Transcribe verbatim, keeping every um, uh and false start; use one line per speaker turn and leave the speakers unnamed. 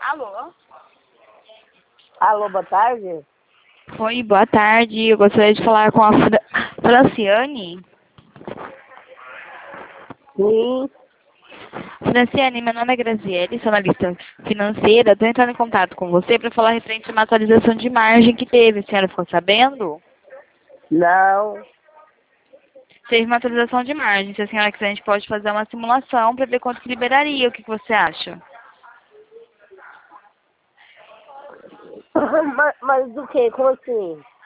Alô?
Alô, boa tarde?
Oi, boa tarde. Eu gostaria de falar com a Fra Franciane.
Sim.
Franciane, meu nome é Graziele, sou analista financeira. Estou entrando em contato com você para falar referente a uma atualização de margem que teve. A senhora ficou sabendo?
Não.
Teve uma atualização de margem. Se a senhora quiser, a gente pode fazer uma simulação para ver quanto que liberaria. O que, que você acha?
mas, mas do que? Como assim?